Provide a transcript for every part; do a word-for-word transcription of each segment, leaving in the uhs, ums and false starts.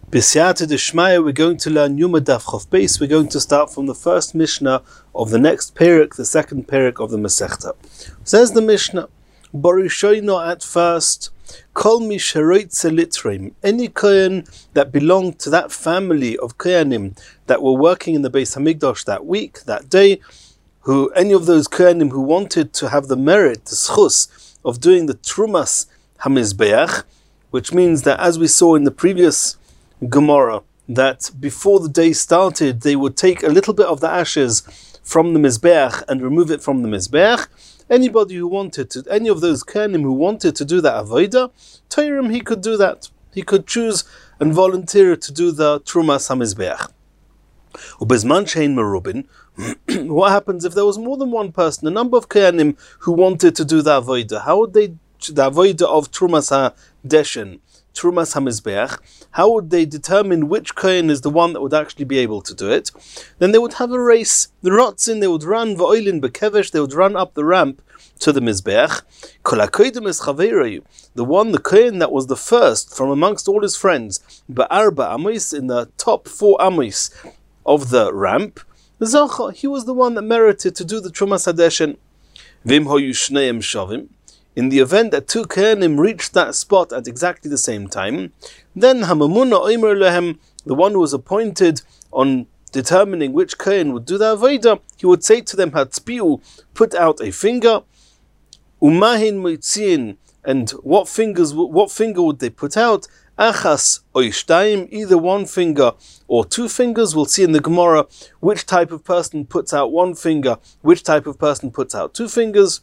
B'siyata d'shmaya, we're going to learn Yuma Daf Chof Beis. We're going to start from the first Mishnah of the next Perek, the second Perek of the Masechta. Says the Mishnah, Barishoino at first, Kol mi sheroitze litreim, any kohen that belonged to that family of kohanim that were working in the Beis Hamikdash that week, that day, who any of those kohanim who wanted to have the merit, the schus, of doing the trumas hamizbeach, which means that, as we saw in the previous Gemara, that before the day started, they would take a little bit of the ashes from the Mizbeach and remove it from the Mizbeach. Anybody who wanted to, any of those Kohanim who wanted to do that Avodah, Teirim, he could do that. He could choose and volunteer to do the Trumas HaMizbeach. Ubezman shein merubin, what happens if there was more than one person, a number of Kohanim who wanted to do the Avodah? How would they, the Avodah of Trumas HaDeshen, Trumas HaMizbeach, how would they determine which Kohen is the one that would actually be able to do it? Then they would have a race. The Rotzin, they would run, V'oilin Bekevesh, they would run up the ramp to the Mizbeach. Kol HaKodim es Chaveirayu, the one, the Kohen that was the first from amongst all his friends, Ba'arba Amos, in the top four Amos of the ramp, Zacha, he was the one that merited to do the Trumas HaDeshen. Vim hoyu shneim shavim, in the event that two Kohanim reached that spot at exactly the same time, then Hamamuna Omer Lehem, the one who was appointed on determining which Kohen would do the Avodah, he would say to them, Hatzpiu, put out a finger, Umahin Moitzin, and what fingers, what finger would they put out? Achas Oishtaim, either one finger or two fingers. We'll see in the Gemara which type of person puts out one finger, which type of person puts out two fingers.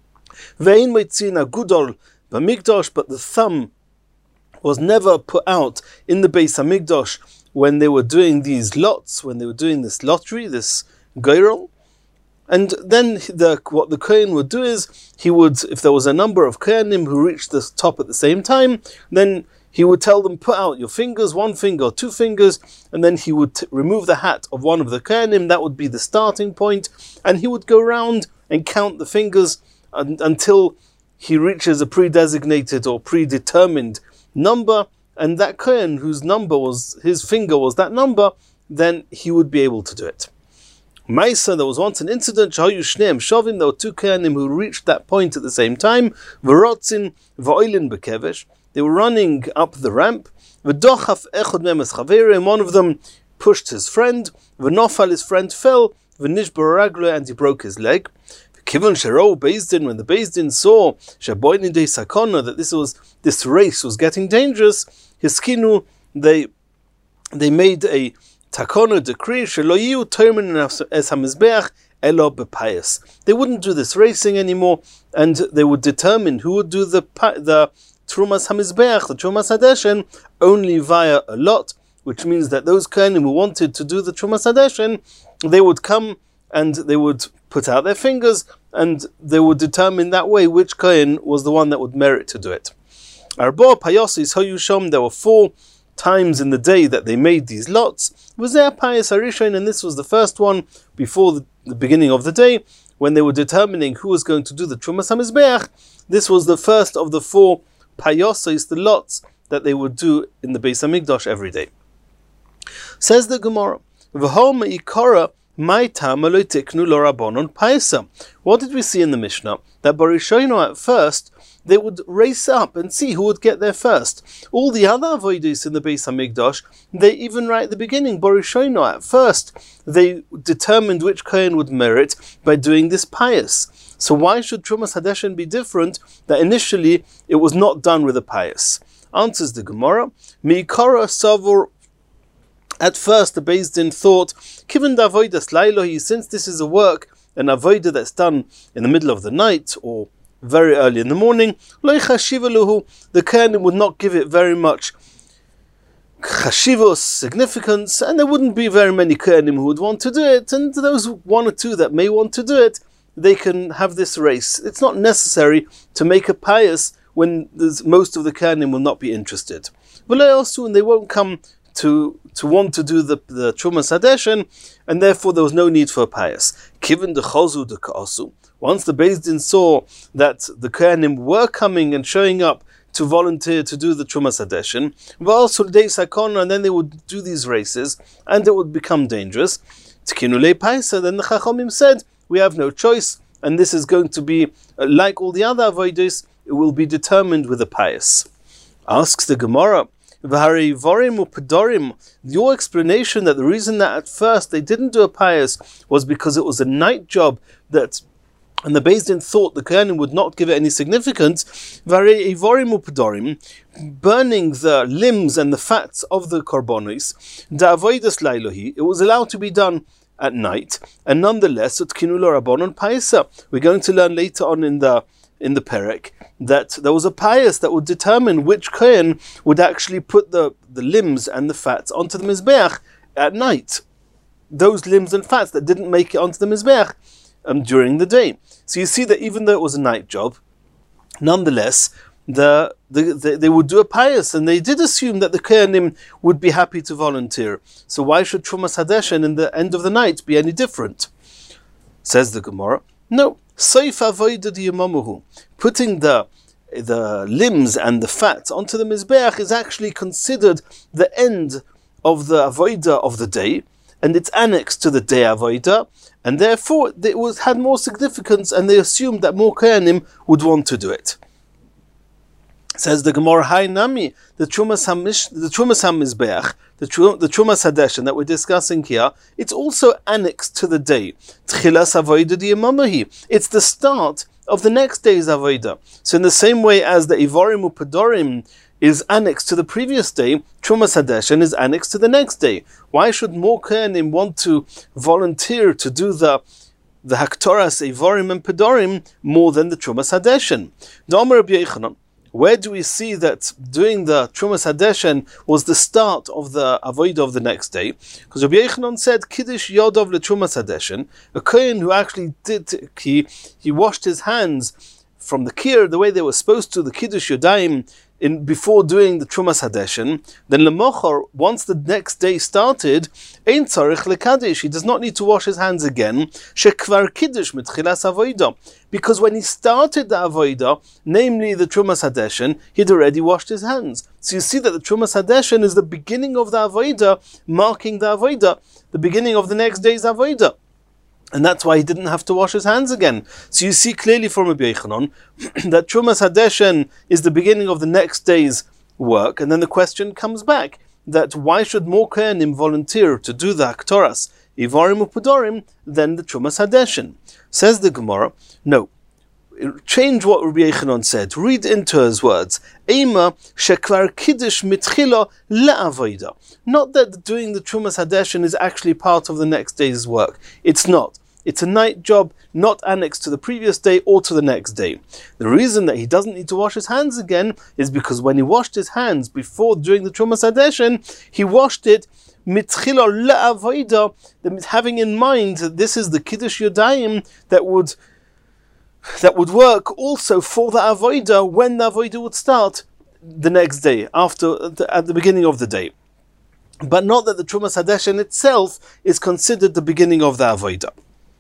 Vein Meitzina Gudol B'Mikdash, but the thumb was never put out in the Beis Hamikdash when they were doing these lots, when they were doing this lottery, this geirel. And then the, what the Kohen would do is, he would, if there was a number of Kohanim who reached the top at the same time, then he would tell them, put out your fingers, one finger or two fingers, and then he would t- remove the hat of one of the Kohanim. That would be the starting point, and he would go around and count the fingers until he reaches a pre-designated or predetermined number, and that Kohen whose number was, his finger was that number, then he would be able to do it. Maisa, there was once an incident, Shahayu Shneim Shavim, there were two Kohanim who reached that point at the same time, V'rotzin V'oilin Bekevesh, they were running up the ramp, V'dochaf Echod Memes Chavere, and one of them pushed his friend, V'nofal, his friend fell, V'nishbar Ragla, and he broke his leg. Kivon Shero Bezdin, when the Bezdin saw Shaboinin de Sakona, that this was this race was getting dangerous, Hiskinu, they they made a Takona decree, Sheloyu Termin es Hamizbeach Elo Bepayas. They wouldn't do this racing anymore, and they would determine who would do the the Trumas Hamizbeach, the Trumas Hadeshen, only via a lot, which means that those Kohanim who wanted to do the Trumas Hadeshen, they would come and they would put out their fingers, and they would determine that way which Kohen was the one that would merit to do it. Arba Payosis Hoyushom, there were four times in the day that they made these lots. Was there Payas Harishon, and this was the first one before the, the beginning of the day, when they were determining who was going to do the Trumas HaMizbeach. This was the first of the four Payosis, the lots that they would do in the Beis Hamikdash every day. Says the Gemara, V'hom Ikara what did we see in the Mishnah? That Barishoino at first, they would race up and see who would get there first. All the other avodas in the Beis Hamikdash, they even right at the beginning, Barishoino at first, they determined which Kohen would merit by doing this pious. So why should Trumas Hadeshen be different, that initially it was not done with a pious? Answers the Gemara, Mi'ikara Savur. At first, the Beis Din thought, Kivan d'avodas lailohi, since this is a work, an avodah that's done in the middle of the night or very early in the morning, lo chashivaluhu, the Kohanim would not give it very much chashivos, significance, and there wouldn't be very many Kohanim who would want to do it, and those one or two that may want to do it, they can have this race. It's not necessary to make a pious when there's, most of the Kohanim will not be interested. But also, and they won't come to to want to do the, the Trumas Hadeshen, and therefore there was no need for a pious. Kiven de chozu de ka'asu. Once the Beis Din saw that the Kohanim were coming and showing up to volunteer to do the Trumas Hadeshin. And then they would do these races, and it would become dangerous. Then the Chachamim said, we have no choice, and this is going to be uh, like all the other avodas, it will be determined with a pious. Asks the Gemara, your explanation that the reason that at first they didn't do a pious was because it was a night job, that and the Beis Din thought the Kohanim would not give it any significance, burning the limbs and the fats of the korbanos, it was allowed to be done at night, and nonetheless, we're going to learn later on in the in the Perek that there was a pious that would determine which Kohen would actually put the, the limbs and the fats onto the Mizbeach at night. Those limbs and fats that didn't make it onto the Mizbeach um, during the day. So you see that even though it was a night job, nonetheless, the, the, the they would do a pious, and they did assume that the Kohanim would be happy to volunteer. So why should Trumas Hadeshin in the end of the night be any different? Says the Gemara, no. Putting the the limbs and the fat onto the Mizbeach is actually considered the end of the avodah of the day, and it's annexed to the day avodah, and therefore it was had more significance, and they assumed that more Kohanim would want to do it. Says the Gemara, Hai Nami, the Trumas Hamish, the Trumas Hamizbeach, the the Trumas Hadeshin that we're discussing here, it's also annexed to the day. Tchilas Avodah Diyamamahi. It's the start of the next day's Avodah. So in the same way as the Ivorim Upadorim is annexed to the previous day, Trumas Hadeshin is annexed to the next day. Why should more Kohanim want to volunteer to do the the Haktoras, Ivorim and Padorim more than the Trumas Hadeshin? D'Amar Rabbi Yochanan. Where do we see that doing the Trumas Hadeshin was the start of the Avodah of the next day? Because Rabbi Yochanan said, Kiddush Yodov LeTrumas Hadeshin, a Kohen who actually did, he, he washed his hands from the kir, the way they were supposed to, the Kiddush Yodayim, in before doing the Trumas Hadeshin, then Lemochor, once the next day started, Ein Tzarich LeKaddish, he does not need to wash his hands again, Shekvar Kiddush Mitchilas Avodah, because when he started the Avodah, namely the Trumas Hadeshin, he'd already washed his hands. So you see that the Trumas Hadeshin is the beginning of the Avodah, marking the Avodah, the beginning of the next day's Avodah. And that's why he didn't have to wash his hands again. So you see clearly from Rabbi Yochanan that Trumas Hadeshin is the beginning of the next day's work. And then the question comes back, that why should more Kohanim volunteer to do the Haktoras, Ivorim Upadorim, than the Trumas Hadeshin? Says the Gemara, no. Change what Rabbi Yochanan said. Read into his words. Eima shekvar kiddush mitchila le'avoida. Not that doing the Trumas Hadeshin is actually part of the next day's work. It's not. It's a night job, not annexed to the previous day or to the next day. The reason that he doesn't need to wash his hands again is because when he washed his hands before doing the Trumas Hadeshin, he washed it mitchila le'avoida, having in mind that this is the Kiddush Yodayim that would that would work also for the Avodah when the Avodah would start the next day, after the, at the beginning of the day. But not that the Trumas Hadeshin itself is considered the beginning of the Avodah.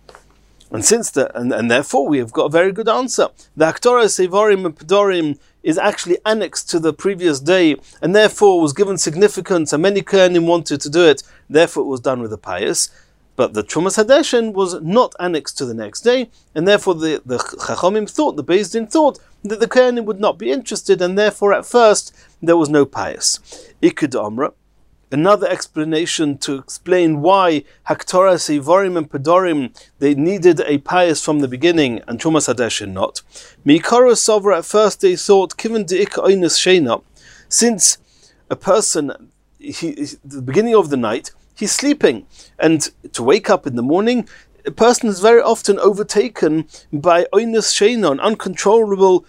And since the and, and therefore we have got a very good answer. The Haktoras, Ivorim and Padorim is actually annexed to the previous day, and therefore was given significance, and many Kohanim wanted to do it, therefore it was done with a pious. But the Trumas Hadeshin was not annexed to the next day, and therefore the, the Chachamim thought, the Beis Din thought, that the Kohanim would not be interested, and therefore at first there was no pious. Ikud Amra, another explanation to explain why Haktoras, Ivorim and Padorim, they needed a pious from the beginning, and Trumas Hadeshin not. Mikara Sovra, at first they thought, Kiven de'ika oinus sheina, since a person, he, the beginning of the night, he's sleeping, and to wake up in the morning, a person is very often overtaken by oinus sheina, an uncontrollable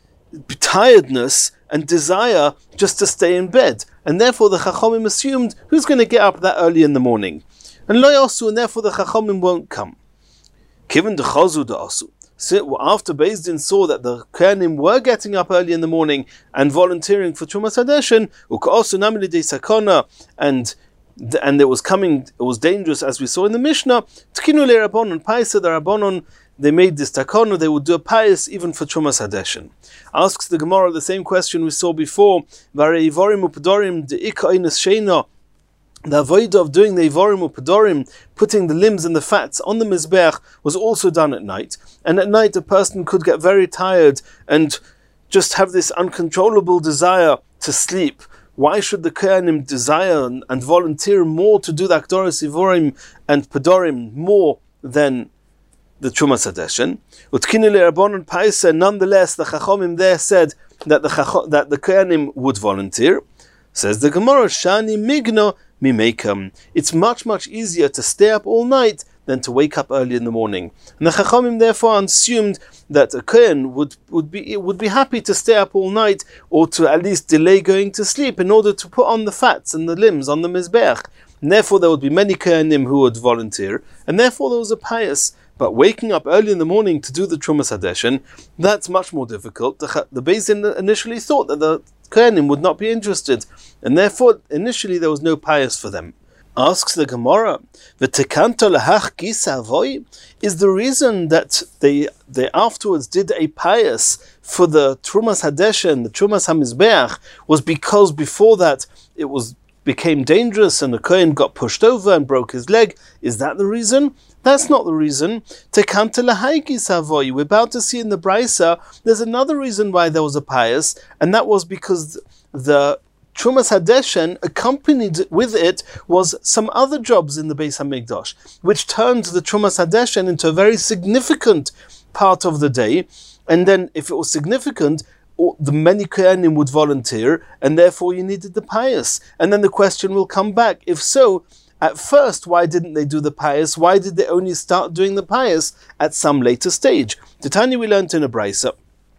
tiredness and desire just to stay in bed. And therefore the Chachamim assumed, who's going to get up that early in the morning? And lo yasu, and therefore the Chachamim won't come. Given the chazu da asu. So after Beis Din saw that the Kohanim were getting up early in the morning and volunteering for Trumas Hadeshin, u'ka'asu namli de sakana, and and it was coming, it was dangerous, as we saw in the Mishnah. Tkinu le Rabbanon Paisa, the Rabbanon, they made this takana, they would do a pious even for Trumas Hadeshen. Asks the Gemara the same question we saw before. Varei Ivorim u'Pedorim de'ika einas sheina. The avodah of doing the Ivorim u'Pedorim, putting the limbs and the fats on the Mizbeach, was also done at night. And at night a person could get very tired and just have this uncontrollable desire to sleep. Why should the Kohanim desire and, and volunteer more to do the Akdoros Ivorim and Pedorim more than the Trumas Hadeshen? Utkinu leRabbanon Paisa, nonetheless, the Chachomim there said that the Chacho, that the Kohanim would volunteer. Says the Gemara, Shani Migno Mimekam. It's much, much easier to stay up all night than to wake up early in the morning. And the Chachamim therefore assumed that a Kohen would, would be would be happy to stay up all night, or to at least delay going to sleep in order to put on the fats and the limbs on the Mizbeach. And therefore there would be many Kohanim who would volunteer, and therefore there was a pious. But waking up early in the morning to do the Trumas Hadeshen, that's much more difficult. The, the Beis Din initially thought that the Kohanim would not be interested, and therefore initially there was no pious for them. Asks the Gemara, "V'tekanto lahach gisa avoy?" Is the reason that they they afterwards did a pious for the Trumas Hadeshen, the Trumas Hamizbeach, was because before that it was became dangerous and the Kohen got pushed over and broke his leg? Is that the reason? That's not the reason. Tekanto lahai gisa avoy. We're about to see in the Brisa, there's another reason why there was a pious, and that was because the Trumas Hadeshen, accompanied with it, was some other jobs in the Beis HaMikdash, which turned the Trumas Hadeshen into a very significant part of the day. And then, if it was significant, the many Kohanim would volunteer, and therefore you needed the pious. And then the question will come back, if so, at first, why didn't they do the pious? Why did they only start doing the pious at some later stage? Titania, we learned in a Brisa,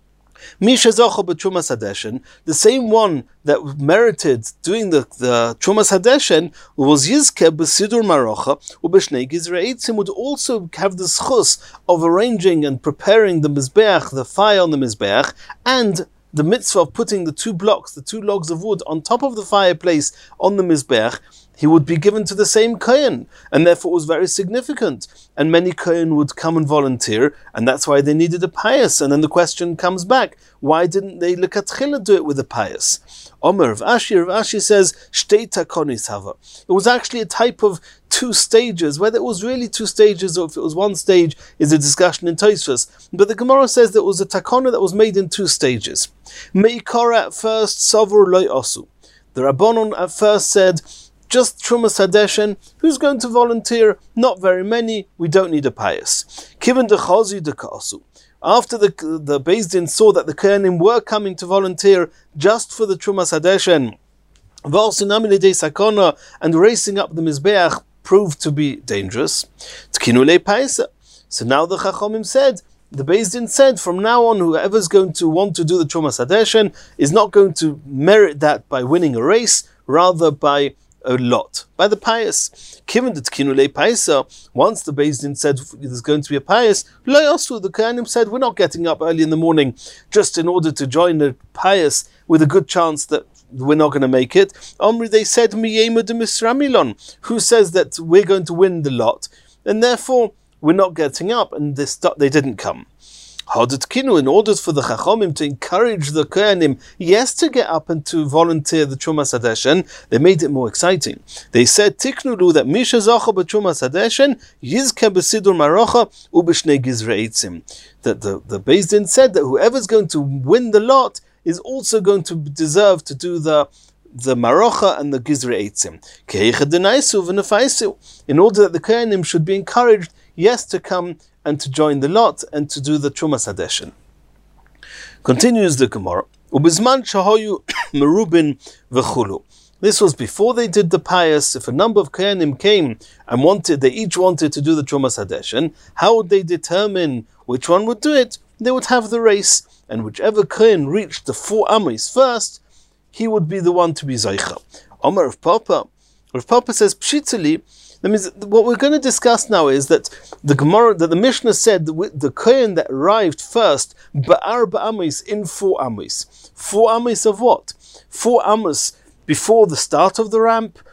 Misha Zocha b'Trumas Hadeshen, the same one that merited doing the, the Trumas Hadeshen, was Yizke b'Sidur Marocha u'b'Shnei Gizrei Eitzim, would also have the schus of arranging and preparing the Mizbeach, the fire on the Mizbeach, and the mitzvah of putting the two blocks, the two logs of wood on top of the fireplace on the Mizbeach. He would be given to the same Kohen, and therefore it was very significant. And many Kohen would come and volunteer, and that's why they needed a pious. And then the question comes back, why didn't they lechatchila do it with a pious? Omer of Ashi, of Ashi says, Shtei takonis hava. It was actually a type of two stages. Whether it was really two stages or if it was one stage is a discussion in Tosfos. But the Gemara says that it was a takona that was made in two stages. Meikara at first, Savur loy osu. The Rabbanon at first said, just Trumas Hadeshen, who's going to volunteer? Not very many, we don't need a pious. Kiven de chazi de ka'asu. After the the Beis Din saw that the Kohanim were coming to volunteer just for the Trumas Hadeshen, and racing up the Mizbeach proved to be dangerous. Tkinu le paisa. So now the Chachomim said, the Beis Din said, from now on, whoever's going to want to do the Trumas Hadeshen is not going to merit that by winning a race, rather by a lot, by the pious. Given the Tkinu le paisa, once the Beis Din said there's going to be a pious, lo yasu, the Kohanim said, we're not getting up early in the morning just in order to join a pious with a good chance that we're not going to make it. Omri, they said, miyema de misramilon, who says that we're going to win the lot, and therefore we're not getting up, and they, st- they didn't come. In order for the Chachomim to encourage the Kohanim, yes, to get up and to volunteer the Trumas Hadeshen, they made it more exciting. They said, Tiknulu, that Misha Zacha b'Trumas Hadeshen, Yizke b'Sidur Marocha u'b'Shnei Gizrei Eitzim. That the, the Beis Din said that whoever's going to win the lot is also going to deserve to do the the Marocha and the Gizrei Eitzim. In order that the Kohanim should be encouraged, yes, to come and to join the lot and to do the Trumas Hadeshen. Continues the Gemara. Ubizman shahoyu merubin v'chulu. This was before they did the pious. If a number of Kohanim came and wanted, they each wanted to do the Trumas Hadeshen, how would they determine which one would do it? They would have the race, and whichever Kohen reached the four Amis first, he would be the one to be Zaycha. Omar of Papa. Rav Papa says, Pshitali. That means what we're going to discuss now is that the Gemara, that the Mishnah said that the Kohen that arrived first, Ba'ar Ba'amis, in four Amis. Four Amis of what? Four Amis before the start of the ramp,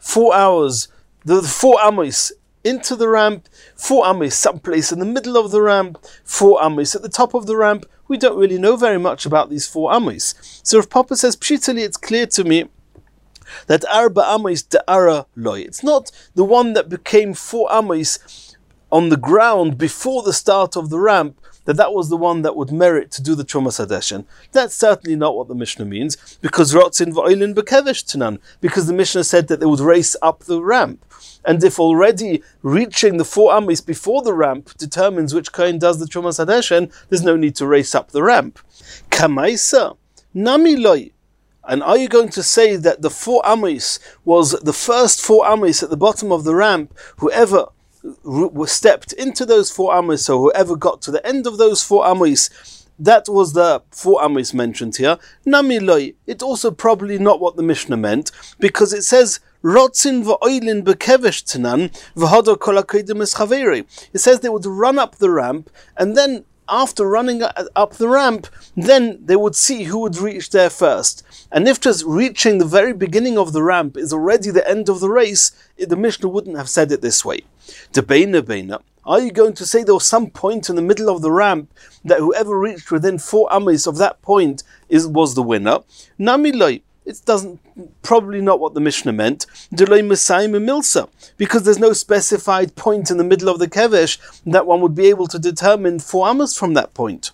four hours, the, the four amos into the ramp, four amos someplace in the middle of the ramp, four amos at the top of the ramp. We don't really know very much about these four amos. So if Papa says, Pshitali, it's clear to me that Arba amos de'ara loy. It's not the one that became four amos on the ground before the start of the ramp, that that was the one that would merit to do the Trumas Hadeshen. That's certainly not what the Mishnah means, because Rotzin v'oilin bekevesh tanan, because the Mishnah said that they would race up the ramp. And if already reaching the four amos before the ramp determines which kohen does the Trumas Hadeshen, there's no need to race up the ramp. Kamaisa, nami loy. And are you going to say that the four amos was the first four amos at the bottom of the ramp, whoever stepped into those four amos, so whoever got to the end of those four amos, that was the four amos mentioned here? Nami loy. It's also probably not what the Mishnah meant, because it says Rotzin v'oilin bekevesh tanan v'hado kol hakodim es chaveri. It says they would run up the ramp, and then after running up the ramp, then they would see who would reach there first. And if just reaching the very beginning of the ramp is already the end of the race, the Mishnah wouldn't have said it this way. Debeina beina. Are you going to say there was some point in the middle of the ramp that whoever reached within four amos of that point is was the winner? Nami loy. It doesn't, probably not what the Mishnah meant. Delay Messiah Milsa, because there's no specified point in the middle of the kevesh that one would be able to determine four amos from that point.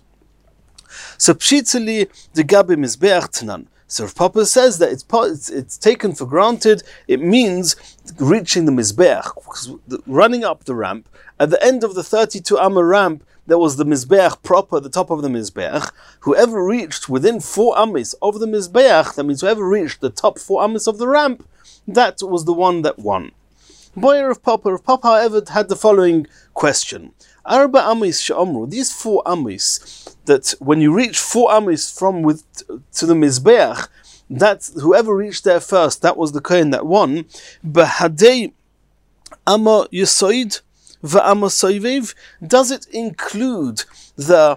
So Pshitali the Gabi Mizbeach Tanan. So if Papa says that it's, it's it's taken for granted, it means reaching the Mizbeach, running up the ramp. At the end of the thirty-two amma ramp, there was the Mizbeach proper, the top of the Mizbeach. Whoever reached within four amos of the Mizbeach, that means whoever reached the top four amos of the ramp, that was the one that won. Boyer of Papa, of Papa, however, had the following question. Arba amos she'omru, these four amos, that when you reach four amos from with to the Mizbeach, that whoever reached there first, that was the kohen that won. Behadei amma yisoid v'amma soivev, does it include the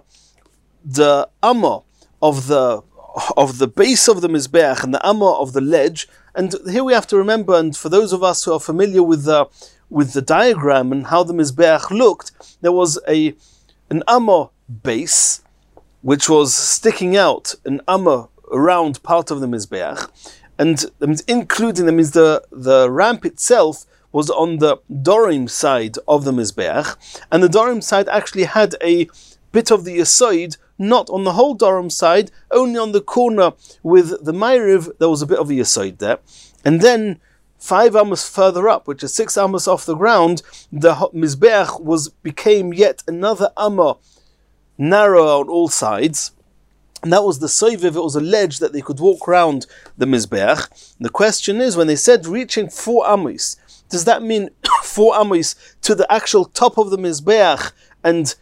the amma of the of the base of the Mizbeach and the amma of the ledge? And here we have to remember, and for those of us who are familiar with the with the diagram and how the Mizbeach looked, there was a an amma base which was sticking out, an amma around part of the Mizbeach, and that means including, that means the, the ramp itself was on the Dorim side of the Mizbeach, and the Dorim side actually had a bit of the Yesoid, not on the whole Dorim side, only on the corner with the Ma'ariv, there was a bit of a Yesoid there. And then five amos further up, which is six amos off the ground, the Mizbeach was became yet another amma, narrow on all sides. And that was the soiviv, it was a ledge that they could walk around the Mizbeach. The question is, when they said reaching four amos, does that mean four amos to the actual top of the Mizbeach, and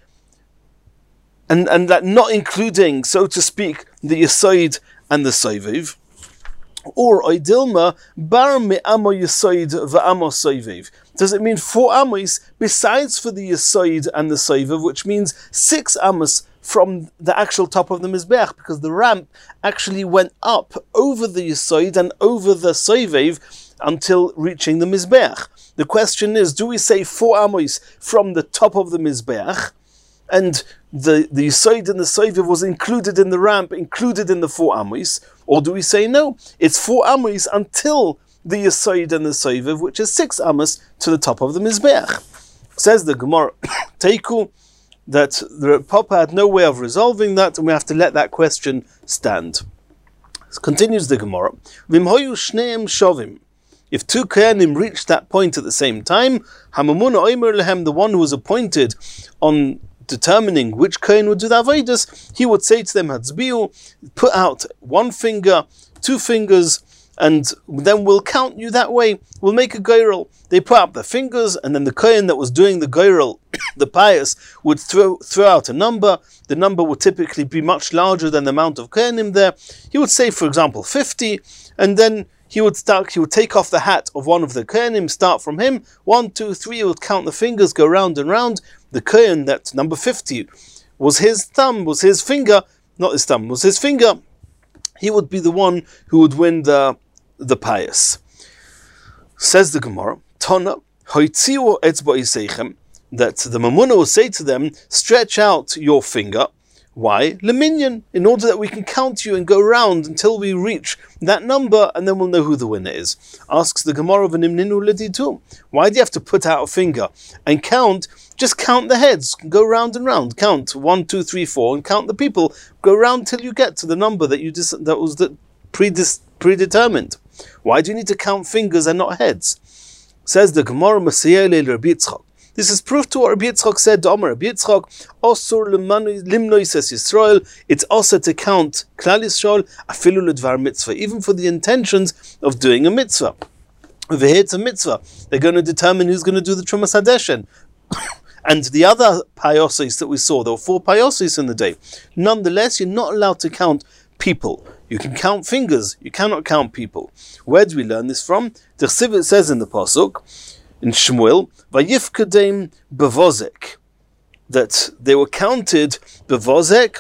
and and that not including, so to speak, the Yesoid and the soiviv? Or oidilma bar me amo Yesoid v'amo soiviv? Does it mean four amos besides for the Yesoid and the soiviv, which means six amos from the actual top of the Mizbeach, because the ramp actually went up over the Yesoid and over the soiviv until reaching the Mizbeach? The question is, do we say four amos from the top of the Mizbeach, and the, the Yesoid and the soiviv was included in the ramp, included in the four amos? Or do we say no, it's four amos until the Yesoid and the soiviv, which is six amos to the top of the Mizbeach? Says the Gemara, Teiku, that the Papa had no way of resolving that, and we have to let that question stand. Continues the Gemara, Vimhoyu shneim shovim. If two kohanim reached that point at the same time, Hamamuna oimer lehem, the one who was appointed on determining which kohen would do the avodas, he would say to them, Hatzbiu, put out one finger, two fingers, and then we'll count you that way. We'll make a goyrel. They put up the fingers, and then the kohen that was doing the goyrel, the pious, would throw throw out a number. The number would typically be much larger than the amount of kohanim there. He would say, for example, fifty, and then he would start. He would take off the hat of one of the kohanim, start from him, one, two, three. He would count the fingers, go round and round. The kohen that number fifty was his thumb, was his finger, not his thumb, was his finger. He would be the one who would win the the pious. Says the Gemara, Tana, hoitziu etzba yiseichem, that the Mamuna will say to them, stretch out your finger. Why? Leminyan, in order that we can count you and go round until we reach that number, and then we'll know who the winner is. Asks the Gemara of Nimninu Leditu. Why do you have to put out a finger and count? Just count the heads, go round and round, count one, two, three, four, and count the people. Go round till you get to the number that you dis- that was the predis- predetermined. Why do you need to count fingers and not heads? Says the Gemara Masiyeh le Rabbi Yitzchak. This is proof to what Rabbi Yitzchak said. Amar Rabbi Yitzchak, Osur limnoi says Yisrael. It's also to count Klal Yisrael afilu ledvar mitzvah, even for the intentions of doing a mitzvah. Over here, it's a mitzvah. They're going to determine who's going to do the Trumas Hadeshen. And the other payosis that we saw, there were four payosis in the day. Nonetheless, you're not allowed to count people. You can count fingers. You cannot count people. Where do we learn this from? The Chsiv says in the pasuk in Shmuel, Vayifkadem bevozek, that they were counted bevozek.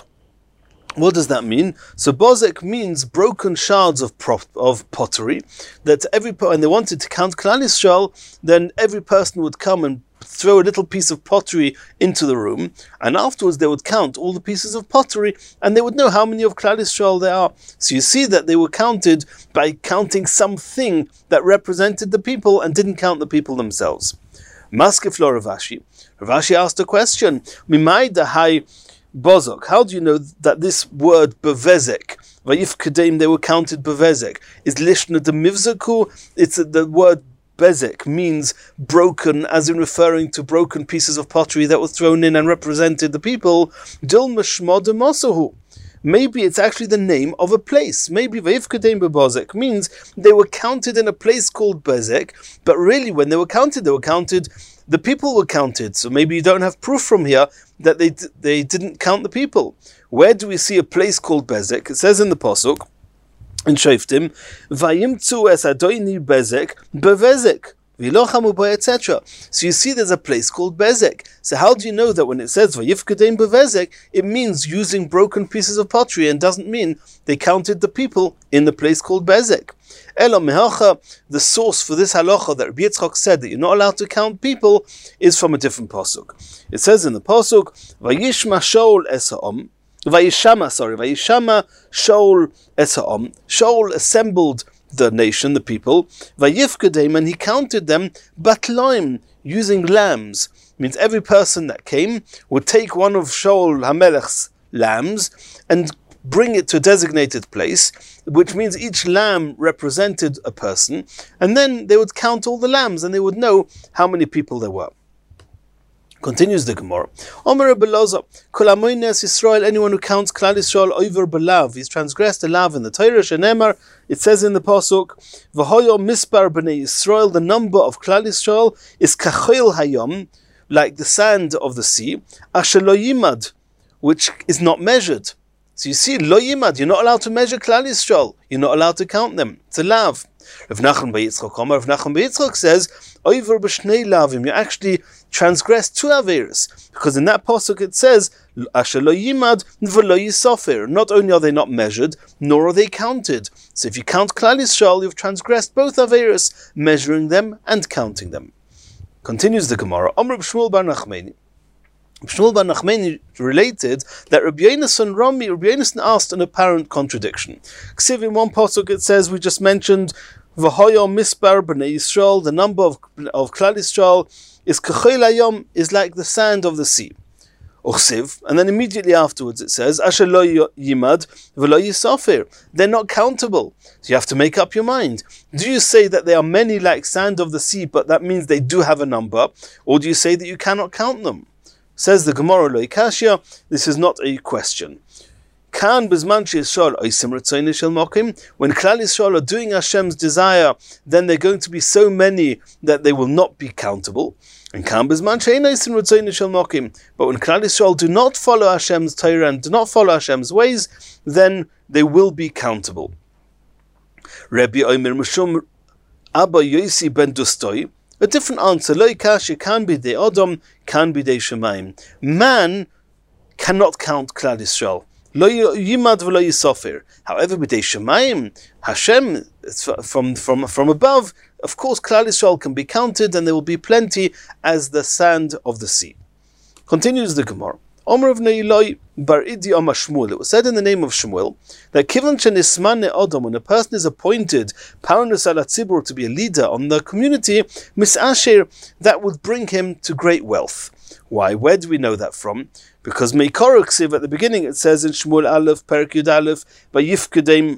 What does that mean? So bozek means broken shards of prop, of pottery. That every and they wanted to count Klal Yisrael, then every person would come and throw a little piece of pottery into the room, and afterwards they would count all the pieces of pottery, and they would know how many of Klal Yisrael there are. So you see that they were counted by counting something that represented the people and didn't count the people themselves. Maskeflo Rav Ashi. Rav Ashi asked a question. Mimai dahai bozok. How do you know that this word bevezek, vayif kedem, they were counted bevezek, is lishna de mivzaku? It's the word bezek means broken, as in referring to broken pieces of pottery that were thrown in and represented the people. Dil mashma de mosahu. Maybe it's actually the name of a place. Maybe Vayifkadem bebozek means they were counted in a place called Bezek, but really when they were counted, they were counted, the people were counted. So maybe you don't have proof from here that they they didn't count the people. Where do we see a place called Bezek? It says in the pasuk in Shoftim, Vayimtzu es adoini Bezek bevezek. et cetera. So you see there's a place called Bezek. So how do you know that when it says Vayifkadem bevezek, it means using broken pieces of pottery and doesn't mean they counted the people in the place called Bezek? Elo mehacha, the source for this halacha that Rabbi Yitzchak said that you're not allowed to count people is from a different pasuk. It says in the pasuk, Vayishma Shaul es ha'om, Vayishama, sorry, Vayishama Shaul es ha'om. Shaul assembled the nation, the people, Vayifkadem, and he counted them, Batloim, using lambs. Means every person that came would take one of Shaul HaMelech's lambs and bring it to a designated place, which means each lamb represented a person, and then they would count all the lambs and they would know how many people there were. Continues the Gemara. Omer Beloza, Kol Amoines Yisrael, anyone who counts Klal Yisrael over belav, he's transgressed a lav in the Torah. Shenemar, it says in the pasuk, V'hoyo mispar b'nei Yisrael, the number of Klal Yisrael is kachil hayom, like the sand of the sea, asher lo yimad, which is not measured. So you see, lo yimad, you're not allowed to measure Klal Yisrael. You're not allowed to count them. It's a lav. Rav Nachman bar Yitzchak, Rav Nachman bar Yitzchak says, over b'shnei lavim, you actually transgress two averos, because in that pasuk it says, asher lo yimad v'lo yisofer. Not only are they not measured, nor are they counted. So if you count Klal Yisrael, you've transgressed both averos, measuring them and counting them. Continues the Gemara. Amr Shmuel bar Nachmani. Shmuel bar Nachmani related that Rabbi Yonasan Rami, Rabbi Yonasan asked an apparent contradiction. Ksiv in one pasuk it says, we just mentioned, V'hoyo mispar b'nei Yisrael, the number of, of Klal Yisrael is kachil hayom, is like the sand of the sea. Uchsiv, and then immediately afterwards it says, Asher lo yimad v'lo yisofer, they're not countable. So you have to make up your mind. Do you say that they are many like sand of the sea, but that means they do have a number, or do you say that you cannot count them? Says the Gemara lo ikashia, this is not a question. Kan bizman she'yisrael oisim retzoyne shel mokim, when Klal Yisrael are doing Hashem's desire, then they're going to be so many that they will not be countable. And kan bizman she'ein oisim retzoyne shel mokim, but when Klal Yisrael do not follow Hashem's Torah and do not follow Hashem's ways, then they will be countable. Rabbi Omer Mishum Abba Yosi ben Dustoi, a different answer. Lo ikashia, can be de Adam, can be de Shemaim. Man cannot count Klal Yisrael. Lo yimad v'lo yisofer. However, b'dei Shemaim, Hashem from from from above of course Klal Yisrael can be counted, and there will be plenty as the sand of the sea. Continues the Gemara. Omer of Neiloi bar Idi Omar Shmuel. It was said in the name of Shmuel that Kivan shenisman Odom, when a person is appointed Paranus ala Tzibur to be a leader on the community, Misasher, that would bring him to great wealth. Why? Where do we know that from? Because Meikor Ksiv, at the beginning it says in Shmuel Aleph, Perek Yud Aleph, Vayifkedeim,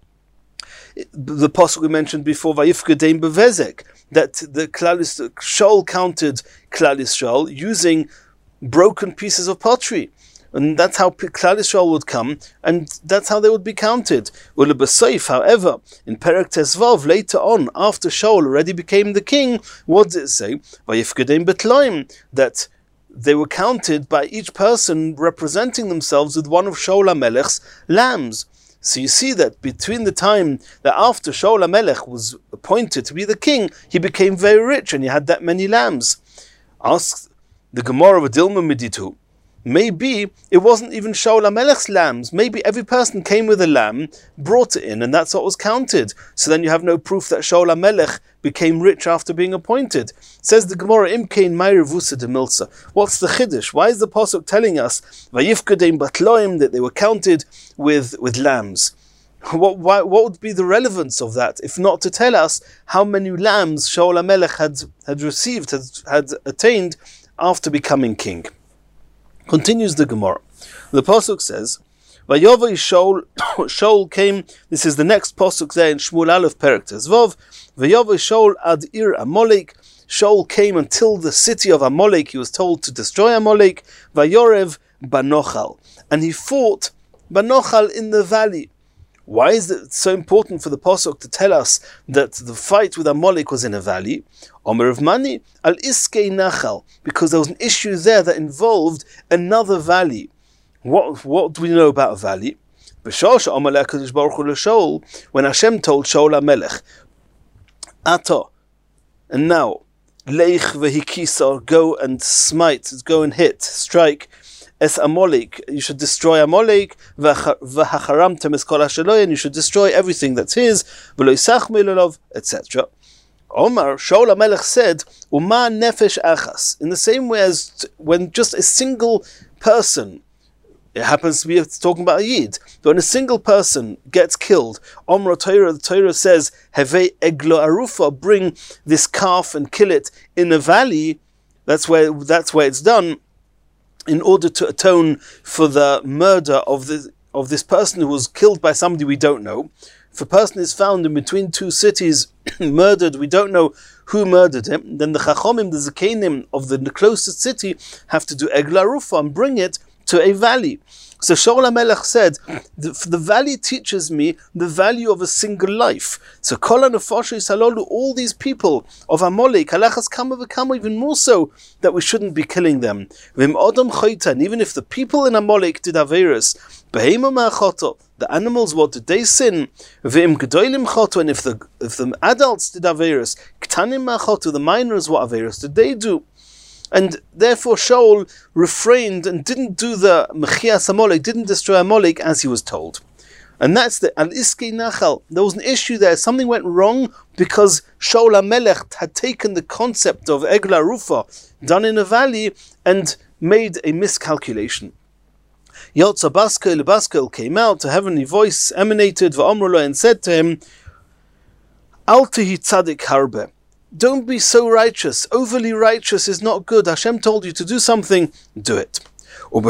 the pasuk we mentioned before, Vayifkedeim bevezek, that the Klal Shaul counted Klal Yisrael using broken pieces of pottery, and that's how Klal Yisrael would come, and that's how they would be counted. Ulebasayif, however, in Perek Tesvav, later on, after Shaul already became the king, what does it say? Vayifkedeim betlaim, that they were counted by each person representing themselves with one of Shaul HaMelech's lambs. So you see that between the time that after Shaul HaMelech was appointed to be the king, he became very rich and he had that many lambs. Ask the Gemara of Dilma Miditu. Maybe it wasn't even Shaul HaMelech's lambs. Maybe every person came with a lamb, brought it in, and that's what was counted. So then you have no proof that Shaul HaMelech became rich after being appointed. Says the Gemara, Imkein Meir Vusa de Milsa. What's the Chiddush? Why is the pasuk telling us Vayifkedeim Batloim, that they were counted with, with lambs? What, why, what would be the relevance of that, if not to tell us how many lambs Shaul HaMelech had, had received, had, had attained after becoming king? Continues the Gemara. The pasuk says, "Vayovay Shaul." Shaul came. This is the next pasuk there in Shmuel Aleph Perek Tezvav. Vayovay Shaul ad ir Amalek. Shaul came until the city of Amalek. He was told to destroy Amalek. Vayorev Banochal, and he fought Banochal in the valley. Why is it so important for the pasuk to tell us that the fight with Amalek was in a valley? Omer of Mani al Iskei Nachal, because there was an issue there that involved another valley. What what do we know about a valley? When Hashem told Shaul HaMelech, Ato, and now, Leich vehikisar, go and smite, go and hit, strike, Es Amalek, you should destroy Amalek, v'hacharamtem es kol hashaloy, and you should destroy everything that's his, v'lo yisach me'ilolov, et cetera. Omar, Shaul HaMelech said, Uma nefesh achas, in the same way as when just a single person, it happens to be talking about a Yid, but when a single person gets killed, Omra Torah, the Torah says, Hevei eglo arufa, bring this calf and kill it in a valley. That's where that's where it's done, in order to atone for the murder of the of this person who was killed by somebody we don't know. If a person is found in between two cities, murdered, we don't know who murdered him, then the Chachomim, the Zakenim of the closest city, have to do Egla Rufa and bring it to a valley. So Shaul HaMelech said, the, the valley teaches me the value of a single life. So Kol HaNefashos Halolu, all these people of Amalek, Halachas Kama v'Kama, even more so, that we shouldn't be killing them. V'im Odom Choitan, even if the people in Amalek did Averis, Behema Ma'achoto, the animals, what did they sin? V'im Gedolim Choto, and if the if the adults did Averis, Ktanim Ma'achoto, the minors, what Averis did they do? And therefore Shaul refrained and didn't do the Mechias Amalek, didn't destroy Amalek as he was told. And that's the Al-Iskei Nachal. There was an issue there. Something went wrong because Shaul HaMelech had taken the concept of Egla Rufa, done in a valley, and made a miscalculation. Yotza Baskel, Baskel came out, a heavenly voice emanated, Va'amrullah, and said to him, Al tehi tzadik harbe. Don't be so righteous. Overly righteous is not good. Hashem told you to do something, do it. And when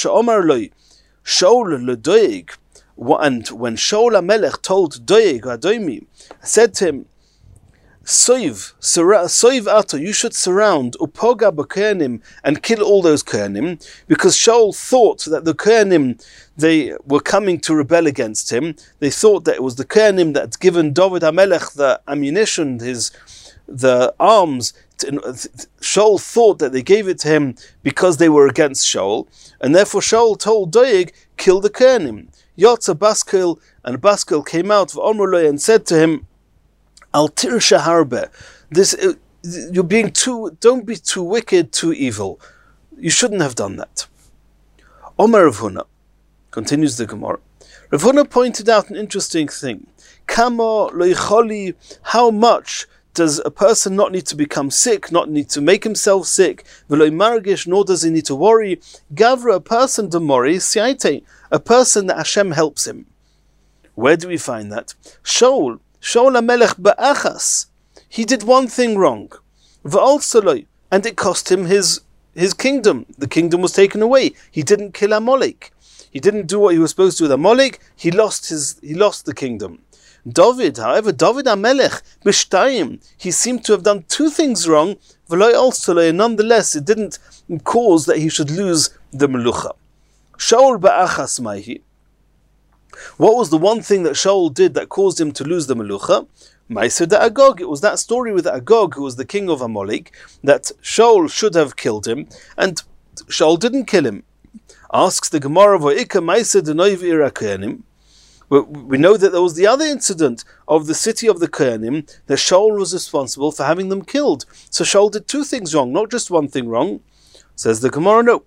Shaul HaMelech told Doeg, Adoimi, said to him, Soiv, Soiv Ato, you should surround Upoga b'Kohanim and kill all those Kohanim, because Shaul thought that the Kohanim, they were coming to rebel against him. They thought that it was the Kohanim that had given David HaMelech the ammunition, his the arms. Shaul thought that they gave it to him because they were against Shaul, and therefore Shaul told Doeg, kill the Kohanim. Yotza Baskel, and Baskel came out of Omrullah and said to him, Al tirsha harbe, this uh, you're being too. Don't be too wicked, too evil. You shouldn't have done that. Omer Rav Huna, continues the Gemara. Rav Huna pointed out an interesting thing. Kama loicholi, how much does a person not need to become sick, not need to make himself sick? V'lo margish, nor does he need to worry. Gavra, a person demori siaite, a person that Hashem helps him. Where do we find that? Shaul, Shaul HaMelech ba'achas. He did one thing wrong. V'alsoloi, and it cost him his his kingdom. The kingdom was taken away. He didn't kill Amalek. He didn't do what he was supposed to with Amalek. He lost his he lost the kingdom. David, however, David HaMelech, b'shtayim, he seemed to have done two things wrong, v'lo alsoloi, and nonetheless it didn't cause that he should lose the melucha. Shaul ba'achas maihi. What was the one thing that Shaul did that caused him to lose the melucha? Ma'aser da'agog. It was that story with Agog, who was the king of Amalek, that Shaul should have killed him, and Shaul didn't kill him. Asks the Gemara, v'ika ma'aser denoiv ira koyanim. We know that there was the other incident of the city of the Kohanim, that Shaul was responsible for having them killed. So Shaul did two things wrong, not just one thing wrong. Says the Gemara, no.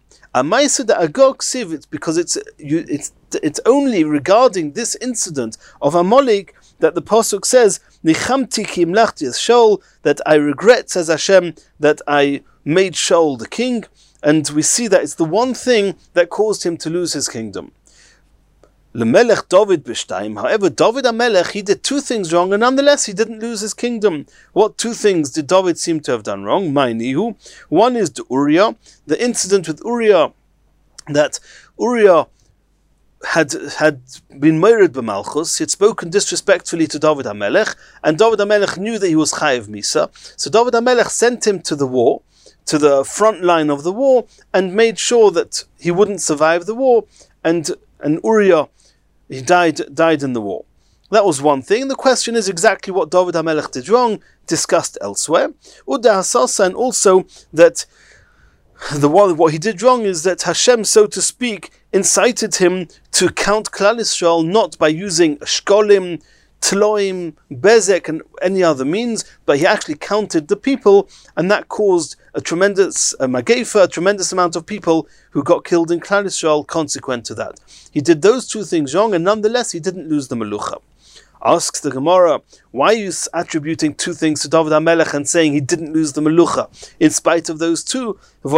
It's because it's you, it's it's only regarding this incident of Amalek that the pasuk says, "Nichamti ki imlachti es Shaul," that I regret, says Hashem, that I made Shaul the king, and we see that it's the one thing that caused him to lose his kingdom. Lemelech David b'shtayim. However, David HaMelech, he did two things wrong, and nonetheless he didn't lose his kingdom. What two things did David seem to have done wrong? Ma'inihu. One is the Uriah, the incident with Uriah, that Uriah had had been murdered by Malchus. He had spoken disrespectfully to David HaMelech, and David HaMelech knew that he was Chayiv Misa. So David HaMelech sent him to the war, to the front line of the war, and made sure that he wouldn't survive the war, and and Uriah, he died died in the war. That was one thing. The question is exactly what David HaMelech did wrong, discussed elsewhere. Uda Hasasa, and also that the one what he did wrong is that Hashem, so to speak, incited him to count Klal Yisrael not by using shkolim, tloim, bezek, and any other means, but he actually counted the people, and that caused a tremendous a magefa, a tremendous amount of people who got killed in Klal Yisrael consequent to that. He did those two things wrong, and nonetheless he didn't lose the melucha. Asks the Gemara, why are you attributing two things to David HaMelech and saying he didn't lose the melucha in spite of those two? There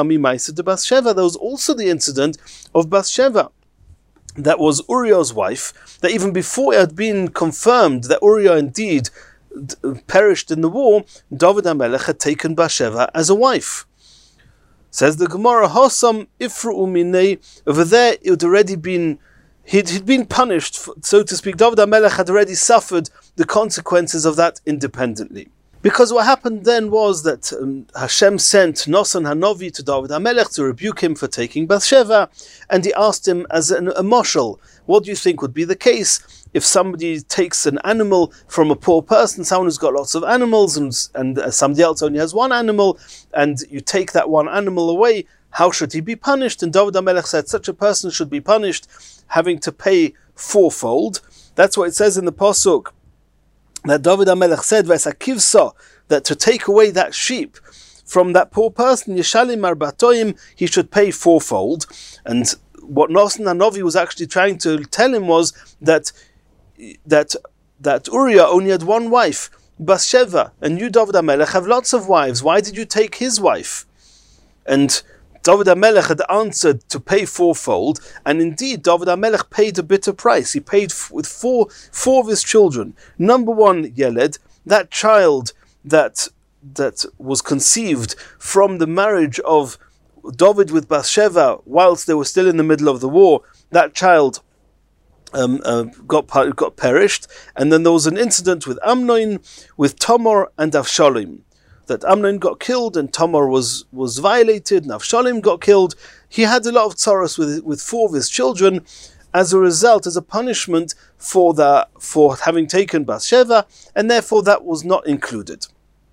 was also the incident of Bathsheba. That was Uriah's wife, that even before it had been confirmed that Uriah indeed d- perished in the war, David HaMelech had taken Bathsheba as a wife. Says the Gemara, Hosam Ifru Minei, over there it had already been He'd, he'd been punished, so to speak. David HaMelech had already suffered the consequences of that independently. Because what happened then was that um, Hashem sent Nosan Hanovi to David HaMelech to rebuke him for taking Bathsheba, and he asked him as an, a moshel, what do you think would be the case if somebody takes an animal from a poor person, someone who's got lots of animals, and, and uh, somebody else only has one animal, and you take that one animal away, how should he be punished? And David HaMelech said, such a person should be punished, having to pay fourfold. That's what it says in the Pasuk, that David HaMelech said, V'esakivsa, that to take away that sheep from that poor person, Yeshalim Arbatoim, he should pay fourfold. And what Nosan Hanovi was actually trying to tell him was that that that Uriah only had one wife, Bathsheba, and you, David HaMelech, have lots of wives. Why did you take his wife? And David HaMelech had answered to pay fourfold, and indeed David HaMelech paid a bitter price. He paid f- with four four of his children. Number one, Yeled, that child that that was conceived from the marriage of David with Bathsheba whilst they were still in the middle of the war. That child um, uh, got got perished, and then there was an incident with Amnon, with Tamar and Avshalom. That Amnon got killed and Tamar was, was violated and Avshalom got killed. He had a lot of tzaros with with four of his children as a result, as a punishment for the for having taken Bathsheba, and therefore that was not included.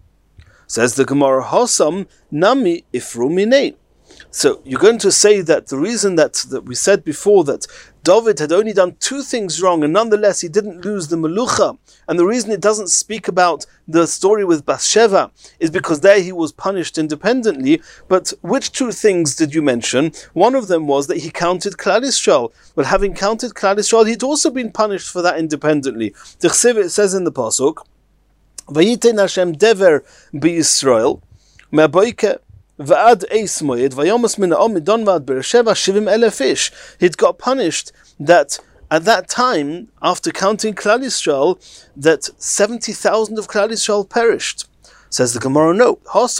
Says the Gemara, Hosam Nami Ifru Minei. So you're going to say that the reason that, that we said before that David had only done two things wrong and nonetheless he didn't lose the melucha, and the reason it doesn't speak about the story with Bathsheba is because there he was punished independently. But which two things did you mention? One of them was that he counted Klal Yisrael. Well, having counted Klal Yisrael, he'd also been punished for that independently. The Chsiv, it says in the Pasuk, Vayiten Hashem dever b'Yisrael me'aboike v'ad eis moed vayomas min ha'om midon v'ad Beersheva shivim elef ish. He'd got punished that at that time, after counting Klal Yisrael, that seventy thousand of Klal Yisrael perished. Says the Gemara, no.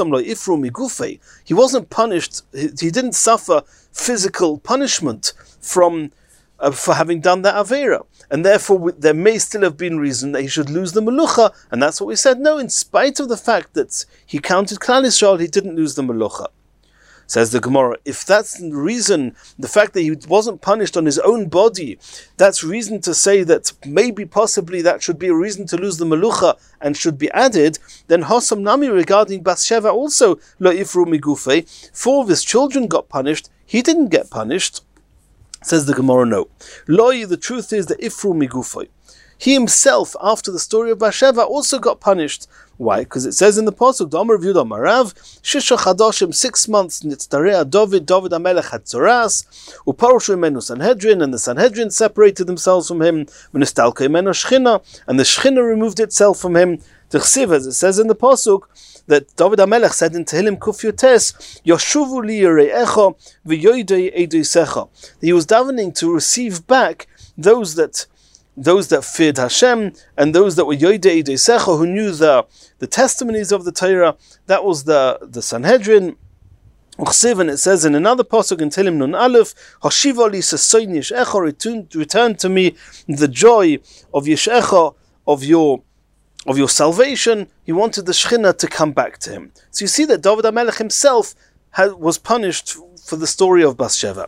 He wasn't punished, he, he didn't suffer physical punishment from uh, for having done that Aveira. And therefore there may still have been reason that he should lose the Melucha. And that's what we said. No, in spite of the fact that he counted Klal Yisrael, he didn't lose the Melucha. Says the Gemara, if that's the reason, the fact that he wasn't punished on his own body, that's reason to say that maybe possibly that should be a reason to lose the Melucha and should be added, then Hosam Nami regarding Bathsheba also, Lo Ifru Migufei, four of his children got punished, he didn't get punished. Says the Gemara, no. Loi, the truth is that Ifru Migufei, he himself, after the story of Bathsheba, also got punished. Why? Because it says in the Pasuk, Damar V'Yudah Marav, Shisha Chadoshim, six months, Nitztarea David, David HaMelech had Tzoras, Uparushu Imenu Sanhedrin, and the Sanhedrin separated themselves from him, V'Nistalka Imenu Shechina, and the Shechina removed itself from him. T'chsiv, as it says in the Pasuk, that David HaMelech said in Tehillim Kuf Yotes, Yoshuvu li Yire'echa, V'Yoidei Eidoisecha. He was davening to receive back those that those that feared Hashem, and those that were Yoidei Eidoisecha, who knew the, the testimonies of the Torah. That was the, the Sanhedrin. And it says in another pasuk in Tehillim Nun Aleph, Hashiva li sasoin Yishecha, return to me the joy of Yishecha, of your of your salvation. He wanted the Shechina to come back to him. So you see that David HaMelech himself had, was punished for the story of Bathsheba.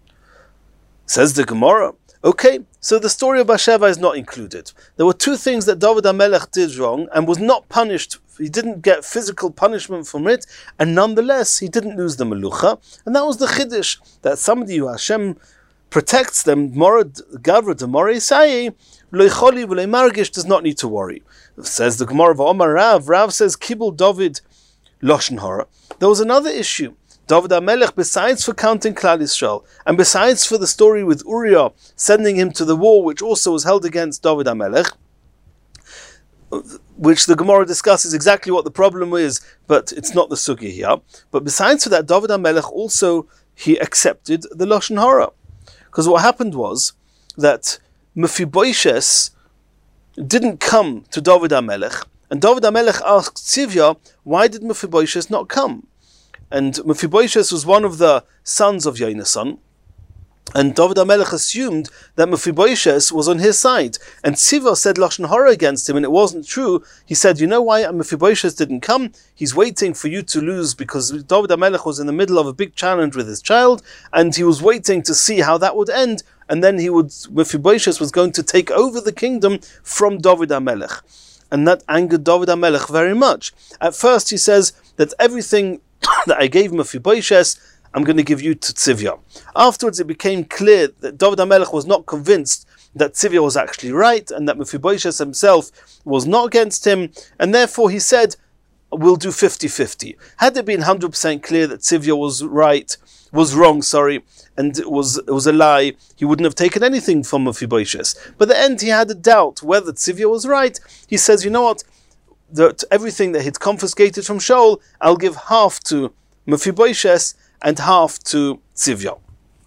Says the Gemara, okay, so the story of Bathsheba is not included. There were two things that David HaMelech did wrong and was not punished. He didn't get physical punishment from it, and nonetheless he didn't lose the Melucha. And that was the Chiddush, that somebody who Hashem protects them, Morad Gavra de Morisai, Loicholi V'Lei Margish, does not need to worry. Says the Gemara of Omar Rav, Rav says, Kibul David Lashon Hara. There was another issue. David HaMelech, besides for counting Klal Yisrael, and besides for the story with Uriah sending him to the war, which also was held against David HaMelech, which the Gemara discusses exactly what the problem is, but it's not the sugya here. But besides for that, David HaMelech also, he accepted the Lashon Hara. Because what happened was that Mephibosheth didn't come to David HaMelech, and David HaMelech asked Tzivya, why did Mephibosheth not come? And Mephibosheth was one of the sons of Yonasan, and David HaMelech assumed that Mephibosheth was on his side. And Tzivya said Lashon Hara against him, and it wasn't true. He said, you know why Mephibosheth didn't come? He's waiting for you to lose, because David HaMelech was in the middle of a big challenge with his child, and he was waiting to see how that would end, and then he would, Mephibosheth was going to take over the kingdom from David HaMelech. And that angered David HaMelech very much. At first he says that everything that I gave Mephibosheth, I'm going to give you to Tzivya. Afterwards it became clear that David HaMelech was not convinced that Tzivya was actually right, and that Mephibosheth himself was not against him, and therefore he said, we'll do fifty-fifty. Had it been one hundred percent clear that Tzivya was right, was wrong, sorry, and it was it was a lie, he wouldn't have taken anything from Mephibosheth. But at the end he had a doubt whether Tzivya was right. He says, you know what, that everything that he'd confiscated from Shaul, I'll give half to Mephibosheth and half to Tzivya.